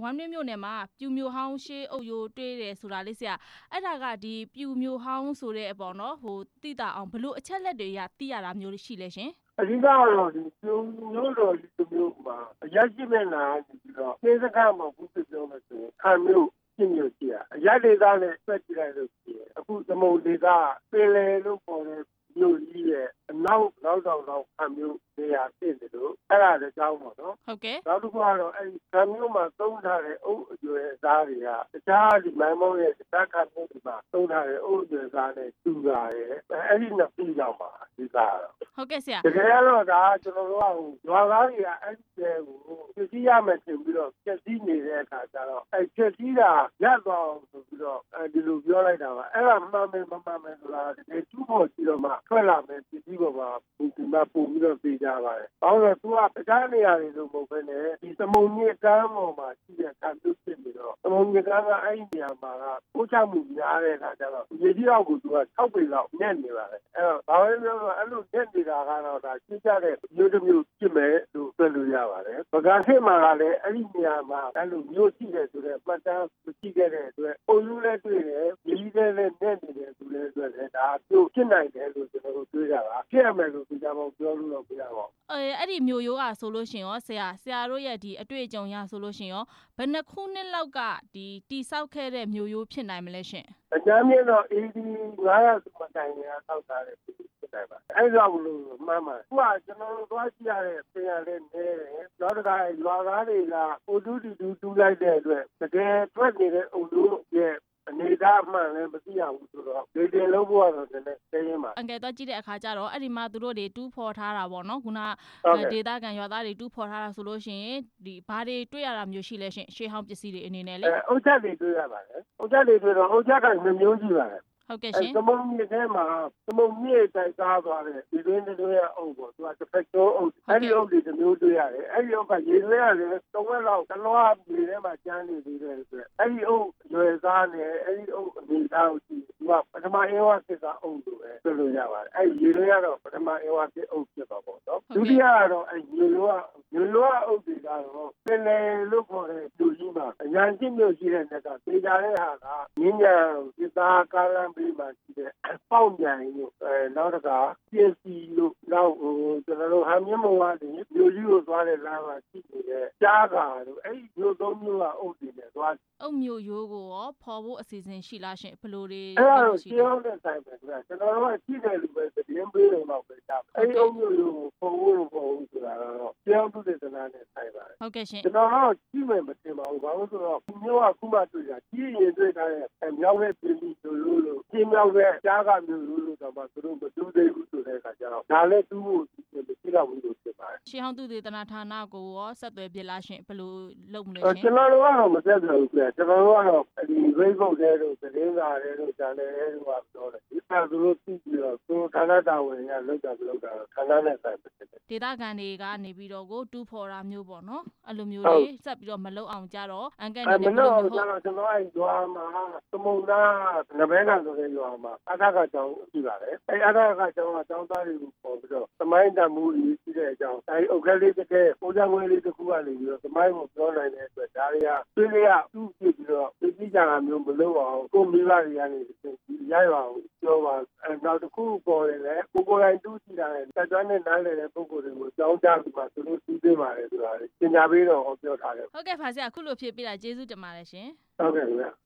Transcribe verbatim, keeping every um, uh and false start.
ဝမ်းတွင်းမြို့နယ်မှာပြူမျိုးဟောင်းရှေးအုပ်ရိုးတွေးတယ်ဆိုတာလေးဆရာအဲ့ဒါကဒီပြူမျိုးဟောင်းဆိုတဲ့အပေါ်နော်ဟိုသိတာအောင်ဘလို့အချက်လက်တွေရသိရတာမျိုးရှိလဲရှင်အဓိကတော့ဒီပြူမျိုးတော်ဒီမျိုးမှာအရရှိမဲ့နာပြီးတော့သေစကားမှာဘူးပြောမယ်ဆိုရင်ခံမျိုးပြင်းမျိုးရှိရအရဒေသနဲ့ဆက်ကြည့်လိုက်လို့ရှိရင်အခုသမုံဒေသပင်လယ်လို့ပေါ်တဲ့မျိုးကြီးရဲ့အနောက်နောက်တော့တော့ခံမျိုးနေရာဖြစ်တယ်လို့အဲ့ဒါလည်းကြောင်းပေါ့နော်ဟုတ်ကဲ့နောက်တစ်ခုကတော့အဲ့ဒီခံမျိုးမှာသုံးထားတဲ့အုပ်အကျွယ်သားတွေကတခြားဒီမိုင်းမောင်းရဲ့တခြားခံမျိုးတွေမှာသုံးထားတဲ့အုပ်အကျွယ်သားနဲ့တူတာရဲ့အဲ့ဒီနှစ်ပြီးတော့ပါဒီကတော့ဟုတ်ကဲ့ဆရာတကယ်တော့ဒါကျွန်တော်တို့ကရွာသားတွေကအဲ့ဒီကိုပြည့်စည်ရမယ်ထင်ပြီးတော့ပြည့်စည်နေတဲ့အခါကျတော့အဲ့ပြည့်စည်တာရသွားအောင်ဆိုပြီးတော့အဲဒီလိုပြောလိုက်တာပါအဲ့ဒါမှန်မယ်မမှန်မယ်ဆိုတာတကယ်ကျူးဖို့ရှိတော့မှထွက်လာမယ်ပြည့်စည်ပေါ်မှာဒီမှာပုံပြီးတော့သိကြပါတယ်။ဘာလို့လဲသူကတခြားနေရာတွေလို့မဟုတ်ဘဲနဲ့ဒီသမုံမြစ်ကမ်းပေါ်မှာရှိတဲ့ခံပြုဖြစ်ပြီးတော့သမုံမြစ်ကမ်းကအဲ့ဒီနေရာမှာကပိုးချမှုများတဲ့အခါကျတော့ရေကြီးအောက်ကိုသူက၆ပေလောက်ညက်နေပါတယ်။အဲ့တော့ဘာလို့လဲဆိုတော့အဲ့လိုညက်နေတာကတော့ဒါရှင်းကြတဲ့မျိုးတစ်မျိုးဖြစ်မယ်လို့ပြောလို့ရပါတယ်။ပကံခေတ်မှာကလည်းအဲ့ဒီနေရာမှာအဲ့လိုမျိုးရှိတယ်ဆိုတော့မှတ်တမ်းမရှိခဲ့တဲ့အတွက်ပုံယူလဲတွေ့တယ်၊ရေးလဲလဲညက်နေတယ်ဆိုလဲအတွက်လည်းဒါမျိုးဖြစ်နိုင်တယ်လို့ကျွန်တော်တို့တွေးကြတာဖြစ်ရမယ်လို့ဒီကြောင်ပြောလို့တော့ပြရပါဘူး။အဲအဲ့ဒီမျိုးရိုးကဆိုလို့ရှင်ရောဆရာဆရာတို့ရဲ့ဒီအတွေ့အကြုံရဆိုလို့ရှင်ရောဘယ်နှခုနှစ်လောက်ကဒီတိဆောက်ခဲ့တဲ့မျိုးရိုးဖြစ်နိုင်မလဲရှင်အကြမ်းမြင့်တော့ A D ငါးရာစုမတိုင်ရဆောက်ထားတဲ့ဖြစ်နိုင်ပါအဲ့ဒါလို့မှန်ပါခုကကျွန်တော်တို့သွားကြည့်ရတဲ့ပြင်ရတဲ့နေတယ်နောက်တစ်ခါရွာသားတွေကအိုတူးတူးတူးလိုက်တဲ့အတွက်တကယ်ထွက်နေတဲ့အုပ်လို့ရဲ့အနေသားမှန်လည်းမသိရဘူးဆိုတော့ဒီတင်လုံးဖို့ကတော့လည်းသိရင်ပါအငယ်တော့ကြည့်တဲ့အခါကျတော့အဲ့ဒီမှာသူတို့တွေတူးဖော်ထားတာပေါ့နော်ခုနဒေတာကန်ရွာသားတွေတူးဖော်ထားတာဆိုလို့ရှိရင်ဒီဘာတွေတွေ့ရတာမျိုးရှိလဲရှင်ရှေးဟောင်းပစ္စည်းတွေအနေနဲ့လေအုတ်ချက်တွေတွေ့ရပါတယ်အုတ်ချက်တွေတွေ့တော့အုတ်ချက်ကမျိုးကြီးပါတယ်ဟုတ်ကဲ့ရှင်သမုံမြစ်ထဲမှာသမုံမြစ်တိုက်သားသွားတဲ့ဒီတွင်းတွေရဲ့အုပ်ပေါ့သူကတစ်ဖက်ကျောအုပ်အဲ့ဒီအုပ်တွေတစ်မျိုးတွေ့ရတယ်အဲ့ဒီအုပ်ကရေလွှဲရတယ်သုံးဝက်လောက်တလွားမြေထဲမှာကျန်းနေသေးတယ်ဆိုတော့အဲ့ဒီအုပ်ရွယ်စားနဲ့အဲ့ဒီအုပ်အနေသားကိုကြည့်သူကပထမအေဝါစစ်ကအုပ်လို့ပဲပြောလို့ရပါတယ်အဲ့ဒီရေလွှဲရတော့ပထမအေဝါစစ်အုပ်ဖြစ်ပါပေါ့နော်ဒုတိယကတော့အဲ့ဒီရေလွှဲရေလွှဲအုပ်တွေကတော့ပင်လယ်လို့ခေါ်တဲ့လူကြီးမှာအရန်ချင်းမျိုးရှိတဲ့နေကပေကြတဲ့ဟာကမြင်းညာစစ်သားကားလမ်းပြီးမှရှိတဲ့ပေါက်ပြန်လို့အဲနောက်တစ်ခါ P S C လို့နောက်ဟိုကျွန်တော်တို့ဟာမြင့်မော်ကနေမျိုးကြီးကိုသွားတဲ့လမ်းမှာရှိနေတဲ့ကြားကာတို့အဲ့ဒီမျိုးသုံးမျိုးကအုပ်တွေနဲ့သွားအုပ်မျိုးရိုးကိုရောဖော်ဖို့အစီအစဉ်ရှိလားရှင်ဘယ်လိုတွေအဲ့ဒါကိုရှင်းအောင်တဲ့ဆိုင်ပဲကွာကျွန်တော်တို့ကရှိတယ်လို့ပဲသတင်းပေးနေတော့ပဲကြားအဲ့ဒီအုပ်မျိုးရိုးကိုဖော်ဖို့ဖော်ဖို့ဆိုတာတော့ရှင်းအောင်သူတဲ့သနာနဲ့ဆိုင်ပါတယ်ဟုတ်ကဲ့ရှင်ကျွန်တော်တို့ရှိမယ်မတင်ပါဘူးဘာလို့ဆိုတော့ဒီမျိုးကခုမှတွေ့တာကြီးရင်တွေ့ထားတဲ့မြောက်ရဲ့ပြည်ပြီးလို့လို့ရှင်းမြောက်ရဲ့ကြားကမျိုးလို့လို့တော့မှသူတို့မတူသေးဘူးဆိုတဲ့အခါကျတော့ဒါလည်းသူ့ကိုမရှိတော့ဘူးလို့ဖြစ်ပါတယ်ရှင်းအောင်သူတဲ့သနာဌာနကိုရောဆက်သွယ်ပြလားရှင်ဘယ်လိုလုပ်မလဲရှင်ကျွန်တော်တို့ကတော့မဆက်သွယ်ဘူးခင်ဗျကျွန်တော်တို့ကတော့ဒီ Facebook ထဲတို့သတင်းစာထဲတို့ channel ထဲတို့ကပြောတယ်ဒီကသူတို့သိပြီးတော့သူဌာနတာဝန်ရလောက်တာလောက်တာဌာနနဲ့ဆိုင်ဖြစ်တယ်ဒေတာကန်တွေကနေပြီးတော့ကိုတူးဖော်တာမျိုးပေါ့နော်အဲ့လိုမျိုးတွေဆက်ပြီးတော့မလုပ်အောင်ကြတော့အန်ကန်တွေမလုပ်အောင်ကြတော့ကျွန်တော်အဲ့ရွာမှာသမုံသားငပဲကန်ဆိုတဲ့ရွာမှာအထာကကြောင်းရှိပါတယ်အဲ့အထာကကြောင်းကကျောင်းသားတွေကိုပေါ်ပြီးတော့သမိုင်းတမှုကြီးရှိတဲ့အကြောင်းအဲ့အုတ်ကလေးတစ်ခဲပိုးကြွယ်လေးတစ်ခုကနေပြီးတော့သမိုင်းကိုပြောနိုင်တဲ့အတွက်ဒါတွေကသူတွေကသူ့ဖြစ်ပြီးတော့သိကြတာမျိုးမလုပ်အောင်ကိုမိဘတွေကနေရရအောင်ပြောပါအဲနောက်တစ်ခုပေါ်တယ်လေကိုကိုယ်တိုင်တူးကြည့်တာနဲ့တက်ကြွနဲ့နားလည်တဲ့ပုံကိုယ်တွေကိုကြောင်းကြပြီးမှသူတို့သိသေးပါတယ်ဆိုတာပညာပေးတော့ပြောထားတယ်ဟုတ်ကဲ့ပါဆရာအခုလိုဖြေပေးတာကျေးဇူးတင်ပါတယ်ရှင်ဟုတ်ကဲ့ခင်ဗျာ